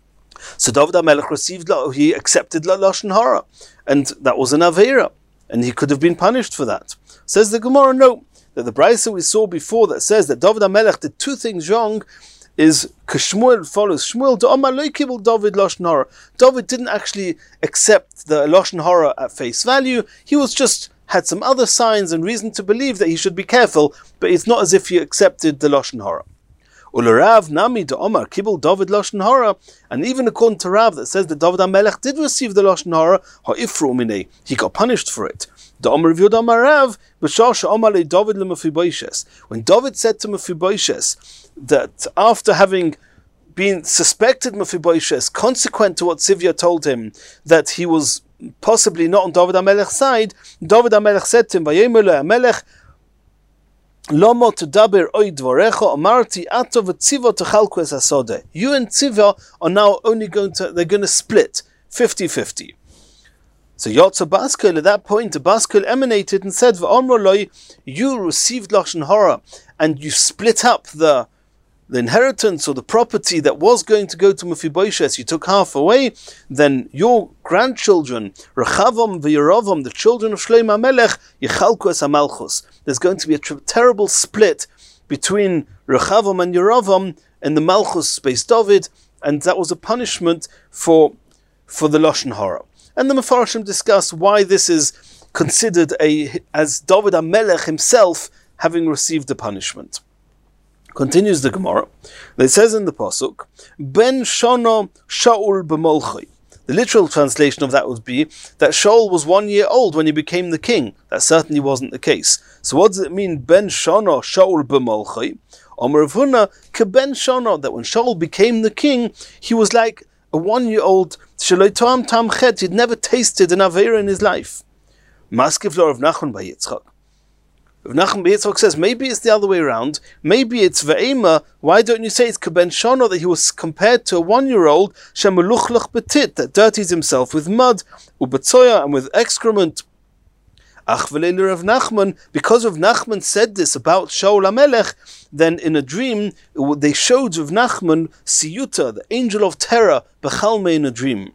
So David HaMelech received, he accepted Lashon Hara, and that was an Aveira, and he could have been punished for that. Says the Gemara, no, that the Brisa we saw before that says that David HaMelech did two things wrong is Kishmuel follows Shmuel. David Lashon Hara. David didn't actually accept the Lashon Hara at face value. He was just had some other signs and reason to believe that he should be careful, but it's not as if he accepted the Lashon Hara. Ularav Nami de Omar Kibul David Lashon Hara, and even according to Rav that says that David HaMelech did receive the Lashon Hara, ha'ifru minei, he got punished for it. The Omar Yud Omar Rav b'shar she'omar le David le Mephibosheth. When David said to Mephibosheth that after having been suspected Mephibosheth, consequent to what Tzivya told him, that he was possibly not on David HaMelech's side, David HaMelech said to him, Vayomer le HaMelech, Lomo tedaber oy dvorecha, amarti ato v'tziva techalku es hasodeh. You and Tzivya are now only going to, they're going to split fifty-fifty. So Yotza Baskel, at that point, the Baskel emanated and said, V'omroloi, you received Lashon Hara, and you split up the the inheritance or the property that was going to go to Mephibosheth, you took half away, then your grandchildren, Rechavam v'Yeravam, the children of Shlomo HaMelech, Yechalku es HaMalchus. There's going to be a tr- terrible split between Rechavam and Yeravam in the Malchus Beis David, and that was a punishment for for the Lashon Hara. And the Mefarshim discuss why this is considered a as David HaMelech himself having received the punishment. Continues the Gemara. It says in the pasuk, Ben Shana Shaul b'Molchai. The literal translation of that would be that Shaul was one year old when he became the king. That certainly wasn't the case. So what does it mean, Ben Shana Shaul b'Molchai? Omer Rav Huna ke Ben Shana, that when Shaul became the king, he was like a one-year-old Sheloi Toam Tam Chet. He'd never tasted an Aveira in his life. Maskiv lo Rav Nachman bar Yitzchak. Rav Nachman bar Yitzchak says, maybe it's the other way around. Maybe it's Ve'ema. Why don't you say it's Keben Shana, that he was compared to a one-year-old Shemeluchluch Betit, that dirties himself with mud, Ubetzoya, and with excrement. Ach v'leilu Rav Nachman, because Rav Nachman said this about Shaul HaMelech, then in a dream, they showed Rav Nachman Siyuta, the angel of terror, Bechalme, in a dream.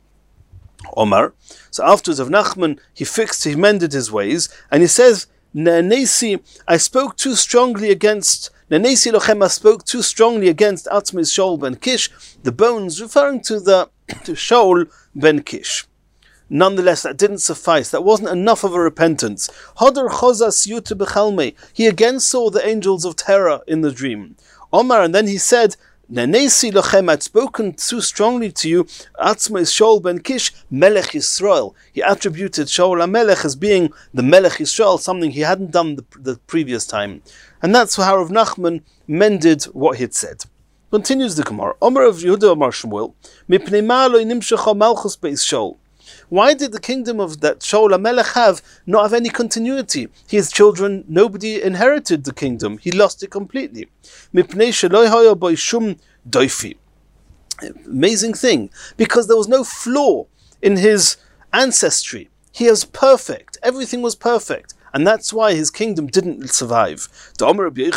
Omar. So afterwards Rav Nachman, he fixed, he mended his ways, and he says, Nenesi, I spoke too strongly against Nenesi Lochem, I spoke too strongly against Atzmis Shaul ben Kish, the bones, referring to the to Shaul ben Kish. Nonetheless, that didn't suffice. That wasn't enough of a repentance. Hodor Choza Siyuta Bechalme. He again saw the angels of terror in the dream. Omar, and then he said, Nenesi Lochem, I'd spoken too strongly to you. Atzma Shaul ben Kish, Melech Yisrael. He attributed Shaul HaMelech as being the Melech Yisrael, something he hadn't done the, the previous time. And that's how Rav Nachman mended what he had said. Continues the Gemara. Omer of Yehuda Omar Shmuel, Mipnei ma lo nimshecha malchus beis Shaul. Why did the kingdom of that Shaul HaMelech have not have any continuity? His children, nobody inherited the kingdom. He lost it completely. Amazing thing, because there was no flaw in his ancestry. He was perfect. Everything was perfect. And that's why his kingdom didn't survive. The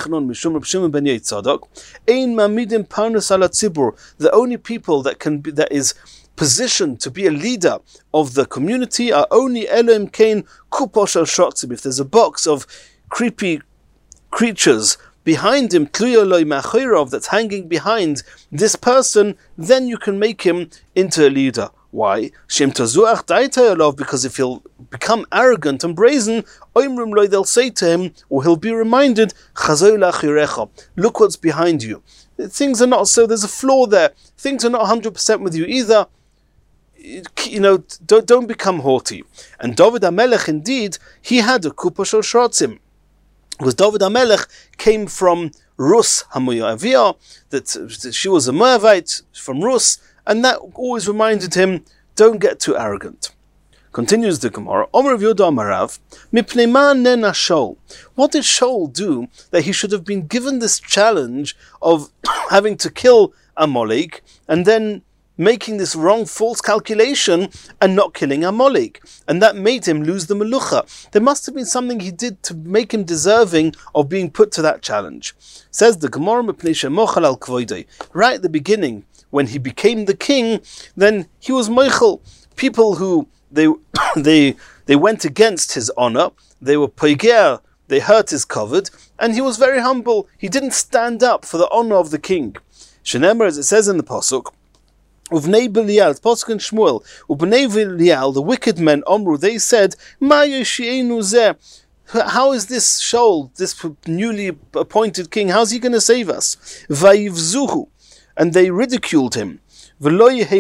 only people that can be, that is positioned to be a leader of the community are only Elohim Kain Kuposh al Shotzim. If there's a box of creepy creatures behind him, that's hanging behind this person, then you can make him into a leader. Why? Because if he'll become arrogant and brazen, they'll say to him, or he'll be reminded, look what's behind you. Things are not so, there's a flaw there. Things are not one hundred percent with you either. You know, don't, don't become haughty. And David HaMelech, indeed, he had a kupa shel shratzim. Because David HaMelech came from Rus HaMoaviyah, that she was a Moabite from Rus, and that always reminded him, don't get too arrogant. Continues the Gemara. Omer of Yehuda Amarav, Mipnei ma nena Shaul. What did Shaul do that he should have been given this challenge of having to kill Amalek and then making this wrong, false calculation and not killing Amalek? And that made him lose the Melucha. There must have been something he did to make him deserving of being put to that challenge. Says the Gemara, Mipnei shemochal al kvoidei. Right at the beginning, when he became the king, then he was moichel. People who they they they went against his honor, they were poiger, they hurt his covered, and he was very humble. He didn't stand up for the honor of the king. Shenemar, as it says in the pasuk, Uvnei Belial, it's pasuk in Shmuel, Uvnei Belial, the wicked men, Omru, they said, Ma yoshienu zeh. How is this Shaul, this newly appointed king, how's he going to save us? Vayivzuhu. And they ridiculed him. He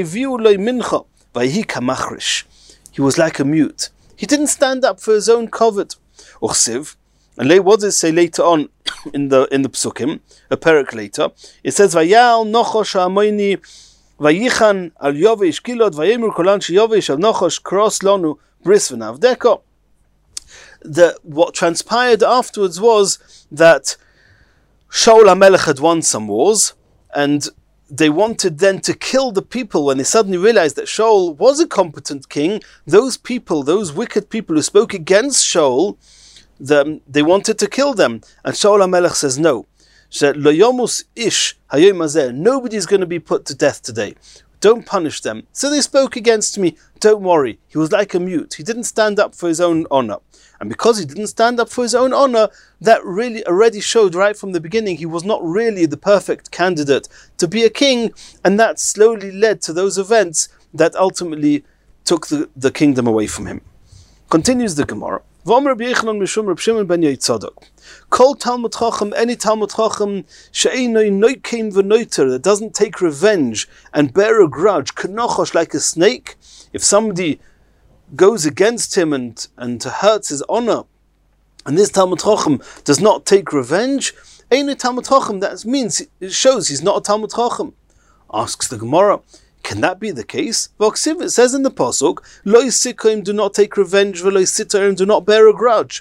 was like a mute. He didn't stand up for his own covet. Uchsiv. And what does it say later on in the in the Psukim, a parak later? It says, Vayal Nochosh Amoini Vayichan al Yovesh Kilot Vayemur Kolan Yovesh al Nochosh Cross Lonu Bris V'Navdeko. The what transpired afterwards was that Shaul HaMelech had won some wars, and they wanted then to kill the people when they suddenly realized that Shaul was a competent king. Those people, those wicked people who spoke against Shaul, the, they wanted to kill them. And Shaul HaMelech says no. Nobody's going to be put to death today. Don't punish them. So they spoke against me. Don't worry. He was like a mute. He didn't stand up for his own honor. And because he didn't stand up for his own honor, that really already showed right from the beginning he was not really the perfect candidate to be a king. And that slowly led to those events that ultimately took the, the kingdom away from him. Continues the Gemara. Kol Talmud Chacham, any Talmud Chacham, she'einoi noikim v'noiter, that doesn't take revenge and bear a grudge, kenochosh, like a snake. If somebody goes against him and, and hurts his honor, and this Talmud Chacham does not take revenge, einoi Talmud Chacham, that means, it shows he's not a Talmud Chacham. Asks the Gemara, can that be the case? V'oksiv, it says in the Pasuk, Lo yisikoim, do not take revenge, v'lo yisitoim, do not bear a grudge.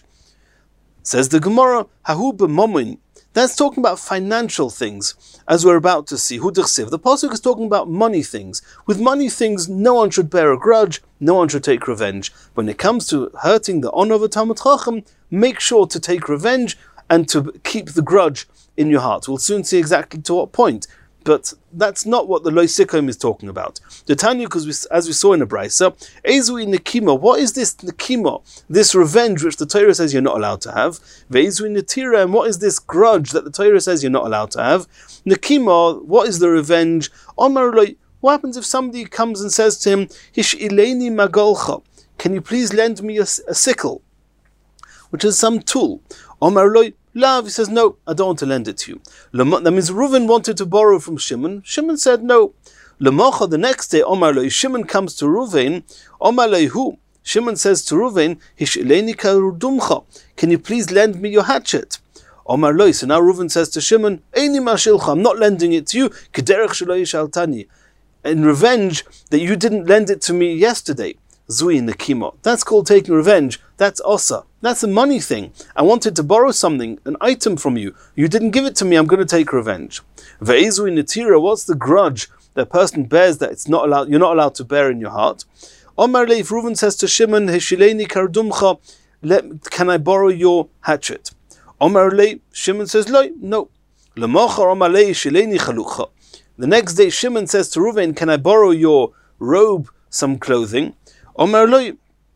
Says the Gemara, Hahu b'momin. That's talking about financial things, as we're about to see. Hu d'chsiv. The Pasuk is talking about money things. With money things, no one should bear a grudge, no one should take revenge. When it comes to hurting the honor of a Talmud Chacham, make sure to take revenge and to keep the grudge in your heart. We'll soon see exactly to what point. But that's not what the Lo Yisikoim is talking about. The Tanya, because we, as we saw in the Brisa, Ezui Nekima, what is this Nekima, this revenge which the Torah says you're not allowed to have? Ve'ezui Netira, and what is this grudge that the Torah says you're not allowed to have? Nekima, what is the revenge? Omar Loi, what happens if somebody comes and says to him, Hish Ileni Magolcha, can you please lend me a, a sickle, which is some tool? Omar Loi, Lav, he says, no, I don't want to lend it to you. That means Reuven wanted to borrow from Shimon. Shimon said no. L'mocha, the next day, Omar Loi, Shimon comes to Reuven. Omar Loi, who? Shimon says to Reuven, Hishileni karudumcha, can you please lend me your hatchet? Omar Loi, so now Reuven says to Shimon, Eini mashilcha, I'm not lending it to you. Kederech shelo yishaltani, in revenge that you didn't lend it to me yesterday. Zui Nekima. That's called taking revenge. That's osa. That's a money thing. I wanted to borrow something, an item from you. You didn't give it to me. I'm going to take revenge. Ve'ezui Netira. What's the grudge that a person bears that it's not allowed? You're not allowed to bear in your heart. Omar Leif, Reuven says to Shimon, Heshileni kardumcha. Can I borrow your hatchet? Omar Leif, Shimon says, Lo, no. Lemocha Omar Leif Heshileni chalucha. The next day, Shimon says to Reuven, can I borrow your robe, some clothing? Omar Lo.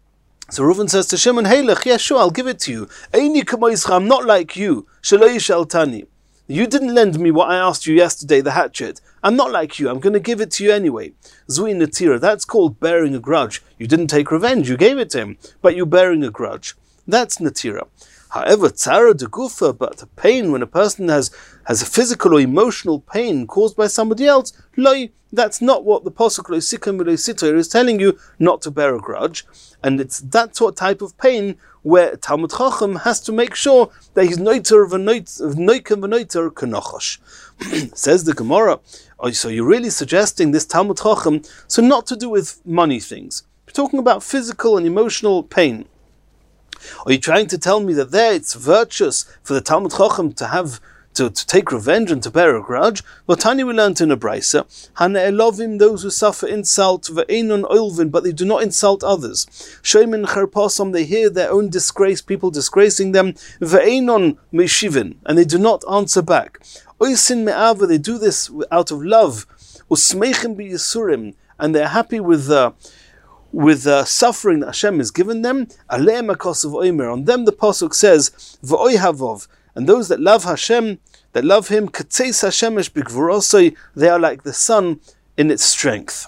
So Reuven says to Shimon, Hey, lech, yeah, sure, I'll give it to you. Eini kamoischa, I'm not like you. Shelo yishaltani. You didn't lend me what I asked you yesterday, the hatchet. I'm not like you. I'm going to give it to you anyway. Zui Netira. That's called bearing a grudge. You didn't take revenge. You gave it to him, but you're bearing a grudge. That's Netira. However, tzara de gufa, but the pain when a person has, has a physical or emotional pain caused by somebody else, loi, that's not what the Pasuk lo yisikom v'lo yisitor is telling you, not to bear a grudge. And it's that sort of type of pain where Talmud Chacham has to make sure that he's noiter of noikem v'noiter kenochosh. Says the Gemara, oh, so you're really suggesting this Talmud Chacham, so not to do with money things. We're talking about physical and emotional pain. Are you trying to tell me that there it's virtuous for the Talmud Chacham to have to, to take revenge and to bear a grudge? Well, Tani, we learned in a Brisa, Hana elovim, those who suffer insult, ve'enon oilvin, but they do not insult others. Shoimin cherpasom, they hear their own disgrace, people disgracing them, ve'enon meshivin, and they do not answer back. Oisin me'ava, they do this out of love. Usmeichim b'yisurim, and they're happy with the uh, with the uh, suffering that Hashem has given them. Aleim akosov oimer, on them the Pasuk says, v'oi havov, and those that love Hashem, that love Him, katzeis Hashemesh b'gvurosoi, they are like the sun in its strength.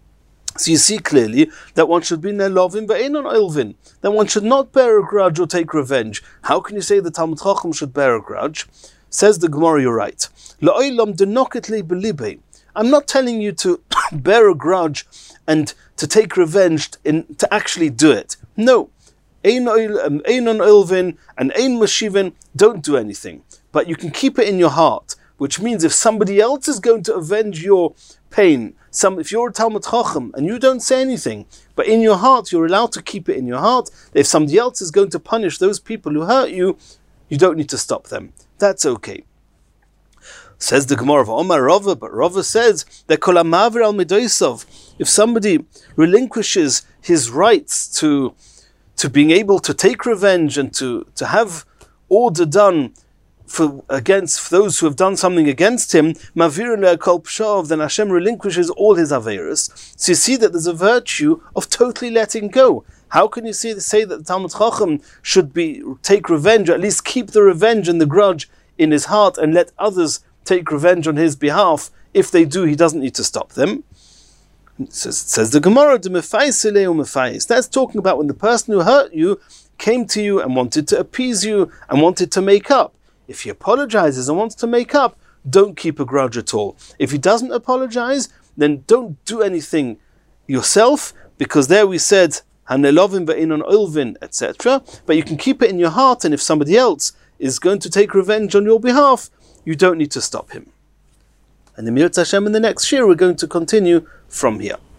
So you see clearly that one should be ne'lovim ve'enon oilvin, that one should not bear a grudge or take revenge. How can you say the Talmud Chacham should bear a grudge? Says the Gemara, you're right. La'olam denoket li belibe. I'm not telling you to bear a grudge and to take revenge, in, to actually do it. No. Ein on Ilvin and Ein Mashivin, don't do anything. But you can keep it in your heart, which means if somebody else is going to avenge your pain, some, if you're a Talmud Chacham and you don't say anything, but in your heart you're allowed to keep it in your heart, if somebody else is going to punish those people who hurt you, you don't need to stop them. That's okay. Says the Gemara of Omar Rava, but Rava says that kol ha'ma'avir al midosav, if somebody relinquishes his rights to to being able to take revenge and to, to have order done for against for those who have done something against him, mavir le'kol pshav, then Hashem relinquishes all his averos. So you see that there's a virtue of totally letting go. How can you see, say that the Talmud Chacham should be take revenge, or at least keep the revenge and the grudge in his heart, and let others take revenge on his behalf? If they do, he doesn't need to stop them. It says, it says the Gemara, that's talking about when the person who hurt you came to you and wanted to appease you and wanted to make up. If he apologizes and wants to make up, don't keep a grudge at all. If he doesn't apologize, then don't do anything yourself, because there we said hanelovim ve'inon oilvin, et cetera. But you can keep it in your heart, and if somebody else is going to take revenge on your behalf, you don't need to stop him. And the Mirz Hashem in the next year, we're going to continue from here.